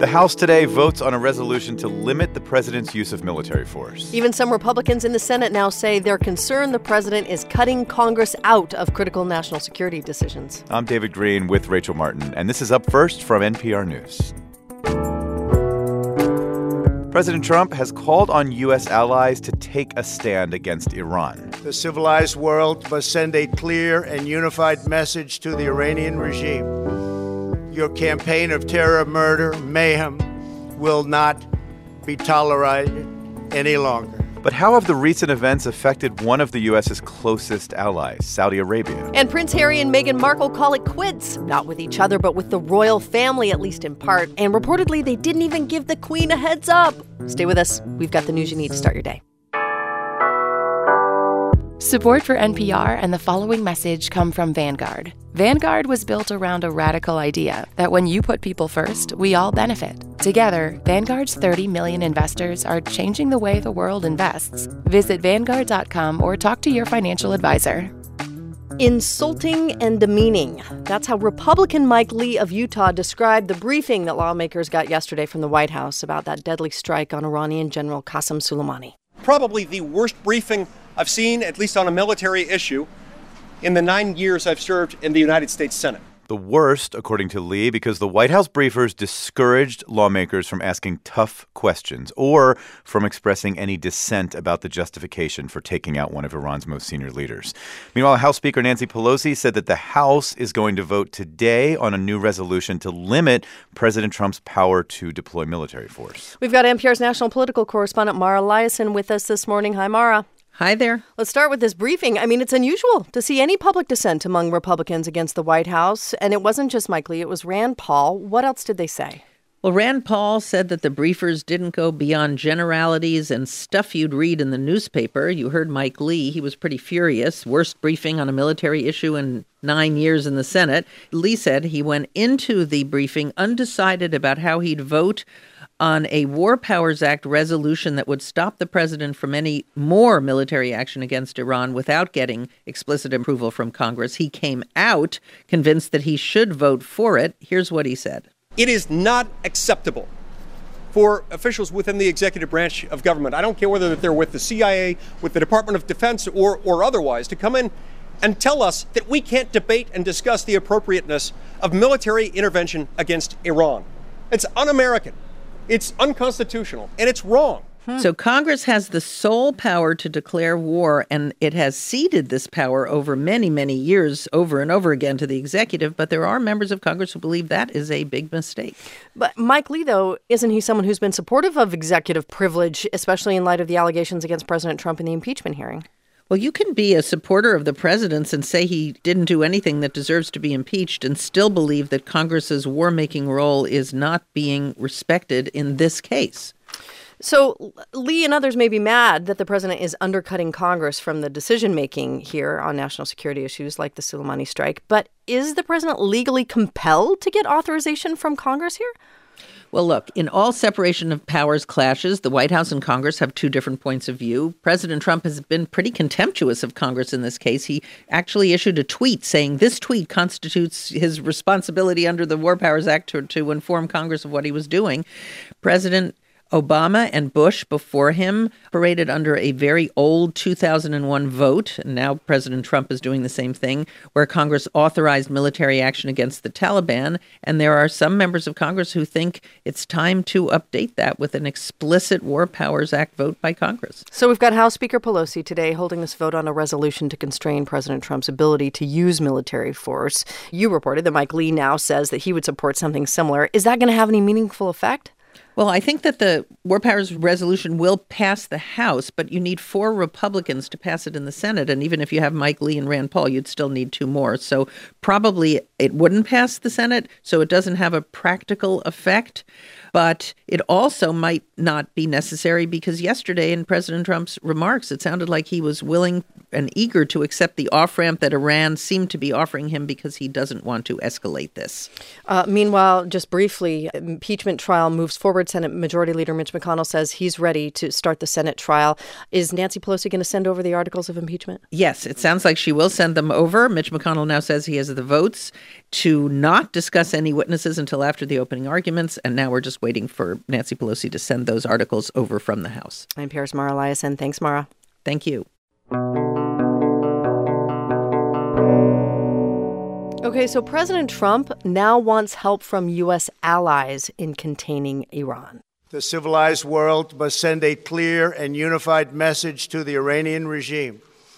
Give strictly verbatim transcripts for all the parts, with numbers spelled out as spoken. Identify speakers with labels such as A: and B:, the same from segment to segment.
A: The House today votes on a resolution to limit the president's use of military force.
B: Even some Republicans in the Senate now say they're concerned the president is cutting Congress out of critical national security decisions.
A: I'm David Green with Rachel Martin, and this is Up First from N P R News. President Trump has called on U S allies to take a stand against Iran.
C: The civilized world must send a clear and unified message to the Iranian regime. Your campaign of terror, murder, mayhem will not be tolerated any longer.
A: But how have the recent events affected one of the U S's closest allies, Saudi Arabia?
B: And Prince Harry and Meghan Markle call it quits, not with each other, but with the royal family, at least in part. And reportedly, they didn't even give the Queen a heads up. Stay with us. We've got the news you need to start your day.
D: Support for N P R and the following message come from Vanguard. Vanguard was built around a radical idea that when you put people first, we all benefit. Together, Vanguard's thirty million investors are changing the way the world invests. Visit Vanguard dot com or talk to your financial advisor.
B: Insulting and demeaning. That's how Republican Mike Lee of Utah described the briefing that lawmakers got yesterday from the White House about that deadly strike on Iranian General Qasem Soleimani.
E: Probably the worst briefing I've seen, at least on a military issue, in the nine years I've served in the United States Senate.
A: The worst, according to Lee, because the White House briefers discouraged lawmakers from asking tough questions or from expressing any dissent about the justification for taking out one of Iran's most senior leaders. Meanwhile, House Speaker Nancy Pelosi said that the House is going to vote today on a new resolution to limit President Trump's power to deploy military force.
B: We've got N P R's national political correspondent Mara Liasson with us this morning. Hi, Mara.
F: Hi there.
B: Let's start with this briefing. I mean, it's unusual to see any public dissent among Republicans against the White House. And it wasn't just Mike Lee, it was Rand Paul. What else did they say?
F: Well, Rand Paul said that the briefers didn't go beyond generalities and stuff you'd read in the newspaper. You heard Mike Lee. He was pretty furious. Worst briefing on a military issue in nine years in the Senate. Lee said he went into the briefing undecided about how he'd vote on a War Powers Act resolution that would stop the president from any more military action against Iran without getting explicit approval from Congress. He came out convinced that he should vote for it. Here's what he said.
E: It is not acceptable for officials within the executive branch of government, I don't care whether they're with the C I A, with the Department of Defense, or, or otherwise, to come in and tell us that we can't debate and discuss the appropriateness of military intervention against Iran. It's un-American. It's unconstitutional, and it's wrong.
F: Hmm. So Congress has the sole power to declare war, and it has ceded this power over many, many years, over and over again, to the executive. But there are members of Congress who believe that is a big mistake.
B: But Mike Lee, though, isn't he someone who's been supportive of executive privilege, especially in light of the allegations against President Trump in the impeachment hearing?
F: Well, you can be a supporter of the president's and say he didn't do anything that deserves to be impeached and still believe that Congress's war-making role is not being respected in this case.
B: So Lee and others may be mad that the president is undercutting Congress from the decision-making here on national security issues like the Soleimani strike. But is the president legally compelled to get authorization from Congress here?
F: Well, look, in all separation of powers clashes, the White House and Congress have two different points of view. President Trump has been pretty contemptuous of Congress in this case. He actually issued a tweet saying this tweet constitutes his responsibility under the War Powers Act to, to inform Congress of what he was doing. President Obama and Bush before him operated under a very old two thousand one vote, and now President Trump is doing the same thing, where Congress authorized military action against the Taliban. And there are some members of Congress who think it's time to update that with an explicit War Powers Act vote by Congress.
B: So we've got House Speaker Pelosi today holding this vote on a resolution to constrain President Trump's ability to use military force. You reported that Mike Lee now says that he would support something similar. Is that going to have any meaningful effect?
F: Well, I think that the War Powers resolution will pass the House, but you need four Republicans to pass it in the Senate. And even if you have Mike Lee and Rand Paul, you'd still need two more. So probably it wouldn't pass the Senate, so it doesn't have a practical effect. But it also might not be necessary because yesterday in President Trump's remarks, it sounded like he was willing and eager to accept the off-ramp that Iran seemed to be offering him because he doesn't want to escalate this.
B: Uh, meanwhile, just briefly, impeachment trial moves forward forward. Senate Majority Leader Mitch McConnell says he's ready to start the Senate trial. Is Nancy Pelosi going to send over the articles of impeachment?
F: Yes, it sounds like she will send them over. Mitch McConnell now says he has the votes to not discuss any witnesses until after the opening arguments. And now we're just waiting for Nancy Pelosi to send those articles over from the House.
B: N P R's Mara Liasson. Thanks, Mara.
F: Thank you.
B: Okay, so President Trump now wants help from U S allies in containing Iran.
C: The civilized world must send a clear and unified message to the Iranian regime.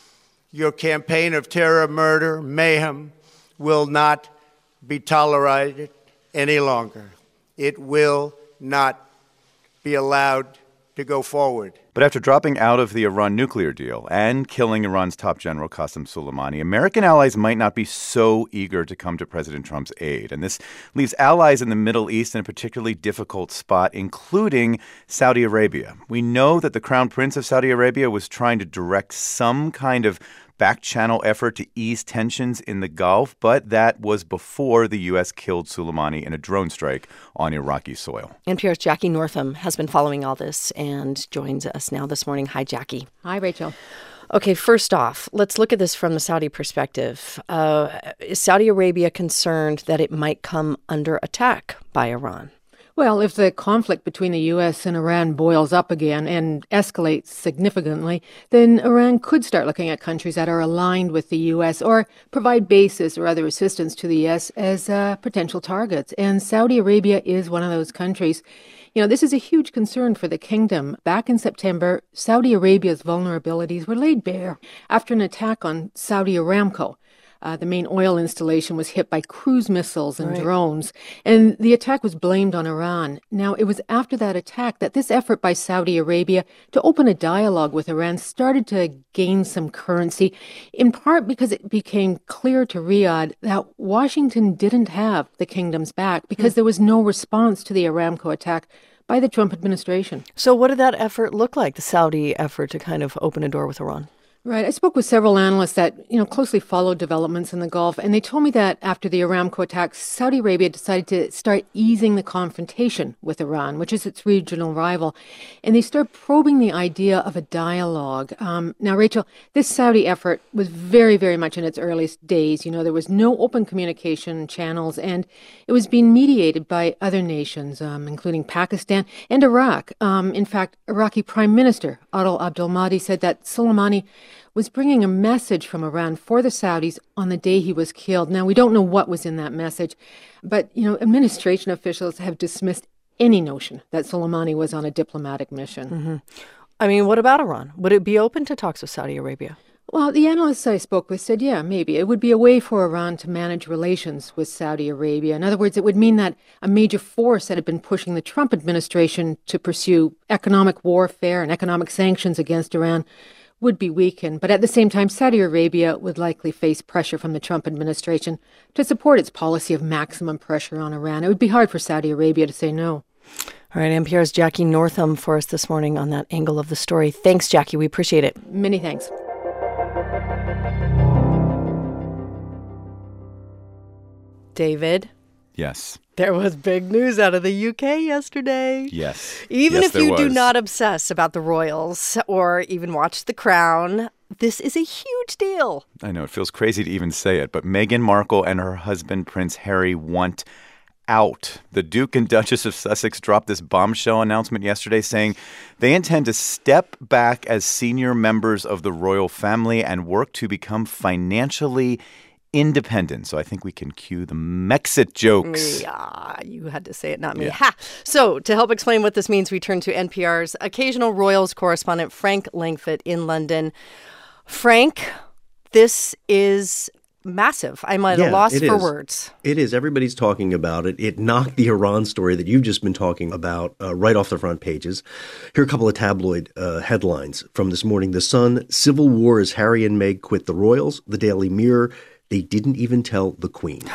C: Your campaign of terror, murder, mayhem will not be tolerated any longer. It will not be allowed to go forward.
A: But after dropping out of the Iran nuclear deal and killing Iran's top general, Qasem Soleimani, American allies might not be so eager to come to President Trump's aid. And this leaves allies in the Middle East in a particularly difficult spot, including Saudi Arabia. We know that the Crown Prince of Saudi Arabia was trying to direct some kind of back-channel effort to ease tensions in the Gulf, but that was before the U S killed Soleimani in a drone strike on Iraqi soil.
B: N P R's Jackie Northam has been following all this and joins us now this morning. Hi, Jackie.
G: Hi, Rachel.
B: Okay, first off, let's look at this from the Saudi perspective. Uh, is Saudi Arabia concerned that it might come under attack by Iran?
G: Well, if the conflict between the U S and Iran boils up again and escalates significantly, then Iran could start looking at countries that are aligned with the U S or provide bases or other assistance to the U S as uh, potential targets. And Saudi Arabia is one of those countries. You know, this is a huge concern for the kingdom. Back in September, Saudi Arabia's vulnerabilities were laid bare after an attack on Saudi Aramco. Uh, the main oil installation was hit by cruise missiles and
B: right.
G: drones, and the attack was blamed on Iran. Now, it was after that attack that this effort by Saudi Arabia to open a dialogue with Iran started to gain some currency, in part because it became clear to Riyadh that Washington didn't have the kingdom's back because mm. there was no response to the Aramco attack by the Trump administration.
B: So what did that effort look like, the Saudi effort to kind of open a door with Iran?
G: Right. I spoke with several analysts that, you know, closely followed developments in the Gulf, and they told me that after the Aramco attacks, Saudi Arabia decided to start easing the confrontation with Iran, which is its regional rival, and they started probing the idea of a dialogue. Um, now, Rachel, this Saudi effort was very, very much in its earliest days. You know, there was no open communication channels, and it was being mediated by other nations, um, including Pakistan and Iraq. Um, in fact, Iraqi Prime Minister Adel Abdul-Mahdi said that Soleimani was bringing a message from Iran for the Saudis on the day he was killed. Now, we don't know what was in that message, but, you know, administration officials have dismissed any notion that Soleimani was on a diplomatic mission.
B: Mm-hmm. I mean, what about Iran? Would it be open to talks with Saudi Arabia?
G: Well, the analysts I spoke with said, yeah, maybe. It would be a way for Iran to manage relations with Saudi Arabia. In other words, it would mean that a major force that had been pushing the Trump administration to pursue economic warfare and economic sanctions against Iran would be weakened. But at the same time, Saudi Arabia would likely face pressure from the Trump administration to support its policy of maximum pressure on Iran. It would be hard for Saudi Arabia to say no.
B: All right, N P R's Jackie Northam for us this morning on that angle of the story. Thanks, Jackie. We appreciate it.
G: Many thanks.
B: David?
A: Yes.
B: There was big news out of the U K yesterday.
A: Yes.
B: Even
A: yes,
B: if you
A: was.
B: do not obsess about the royals or even watch The Crown, this is a huge deal.
A: I know, it feels crazy to even say it, but Meghan Markle and her husband, Prince Harry, want out. The Duke and Duchess of Sussex dropped this bombshell announcement yesterday saying they intend to step back as senior members of the royal family and work to become financially independent. So I think we can cue the Mexit jokes.
B: Yeah, you had to say it, not me.
A: Yeah.
B: Ha! So to help explain what this means, we turn to N P R's occasional royals correspondent, Frank Langfitt in London. Frank, this is massive. I'm at
H: yeah,
B: a loss for
H: is.
B: words.
H: It is. Everybody's talking about it. It knocked the Iran story that you've just been talking about uh, right off the front pages. Here are a couple of tabloid uh, headlines from this morning. The Sun, civil war as Harry and Meg quit the royals. The Daily Mirror, they didn't even tell the Queen.
B: Right.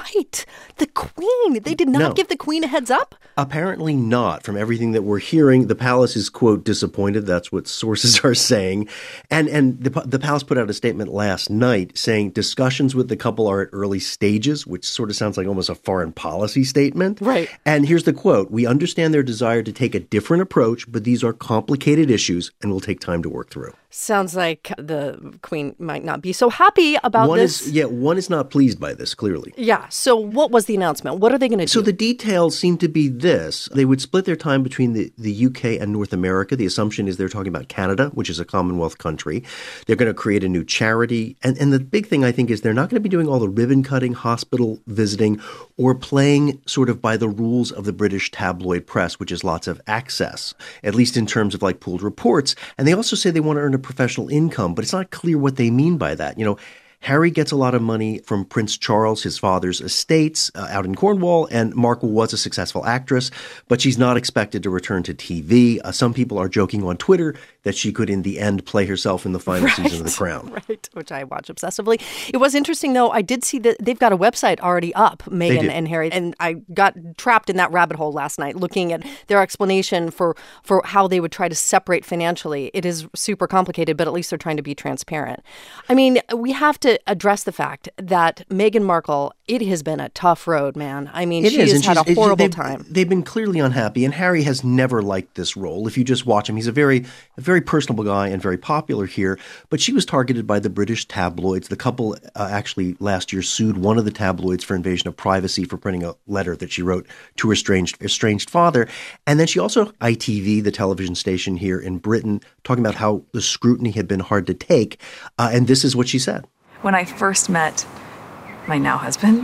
B: right. The Queen. They did not
H: No.
B: give the Queen a heads up?
H: Apparently not. From everything that we're hearing, the palace is, quote, disappointed. That's what sources are saying. And and the, the palace put out a statement last night saying discussions with the couple are at early stages, which sort of sounds like almost a foreign policy statement.
B: Right.
H: And here's the quote. We understand their desire to take a different approach, but these are complicated issues and will take time to work through.
B: Sounds like the Queen might not be so happy about
H: one
B: this.
H: Is, yeah, one is not pleased by this, clearly.
B: Yeah. So what was the announcement? What are they going to do?
H: So the details seem to be this. They would split their time between the, the U K and North America. The assumption is they're talking about Canada, which is a Commonwealth country. They're going to create a new charity. And, and the big thing, I think, is they're not going to be doing all the ribbon cutting, hospital visiting, or playing sort of by the rules of the British tabloid press, which is lots of access, at least in terms of like pooled reports. And they also say they want to earn a professional income, but it's not clear what they mean by that. You know, Harry gets a lot of money from Prince Charles, his father's estates uh, out in Cornwall, and Markle was a successful actress, but she's not expected to return to T V. Uh, some people are joking on Twitter that she could, in the end, play herself in the final
B: right,
H: season of The Crown.
B: Right, which I watch obsessively. It was interesting, though. I did see that they've got a website already up, Meghan and Harry, and I got trapped in that rabbit hole last night looking at their explanation for, for how they would try to separate financially. It is super complicated, but at least they're trying to be transparent. I mean, we have to address the fact that Meghan Markle, it has been a tough road, man. I mean,
H: It
B: she
H: is,
B: has
H: and
B: had
H: she's-
B: a horrible
H: they've,
B: time.
H: They've been clearly unhappy, and Harry has never liked this role. If you just watch him, he's a very, a very personable guy and very popular here. But she was targeted by the British tabloids. The couple uh, actually last year sued one of the tabloids for invasion of privacy for printing a letter that she wrote to her estranged, estranged father. And then she also, I T V, the television station here in Britain, talking about how the scrutiny had been hard to take. Uh, and this is what she said.
I: When I first met my now husband,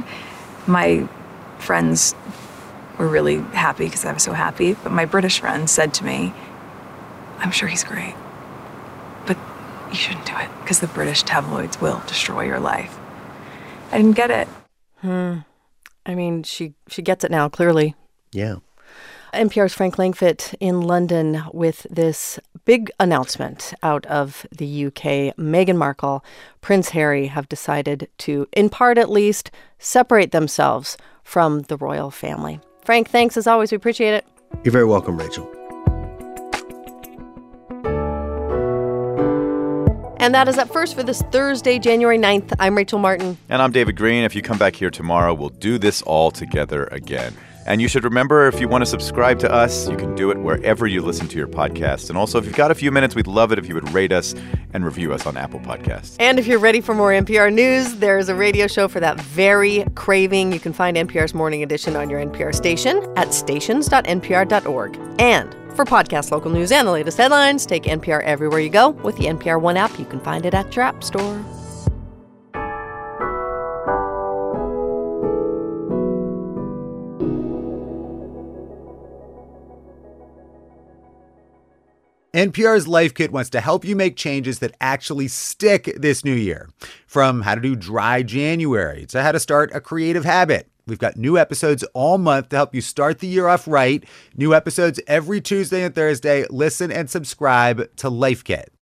I: my friends were really happy because I was so happy. But my British friends said to me, I'm sure he's great, but you shouldn't do it because the British tabloids will destroy your life. I didn't get it.
B: Hmm. I mean, she, she gets it now, clearly.
H: Yeah.
B: N P R's Frank Langfitt in London with this big announcement out of the U K. Meghan Markle, Prince Harry have decided to, in part at least, separate themselves from the royal family. Frank, thanks as always. We appreciate it.
H: You're very welcome, Rachel.
B: And that is Up First for this Thursday, January ninth. I'm Rachel Martin.
A: And I'm David Green. If you come back here tomorrow, we'll do this all together again. And you should remember, if you want to subscribe to us, you can do it wherever you listen to your podcast. And also, if you've got a few minutes, we'd love it if you would rate us and review us on Apple Podcasts.
B: And if you're ready for more N P R news, there's a radio show for that very craving. You can find N P R's Morning Edition on your N P R station at stations dot n p r dot org. And for podcast local news and the latest headlines, take N P R everywhere you go with the N P R One app. You can find it at your app store.
J: N P R's Life Kit wants to help you make changes that actually stick this new year. From how to do dry January to how to start a creative habit. We've got new episodes all month to help you start the year off right. New episodes every Tuesday and Thursday. Listen and subscribe to Life Kit.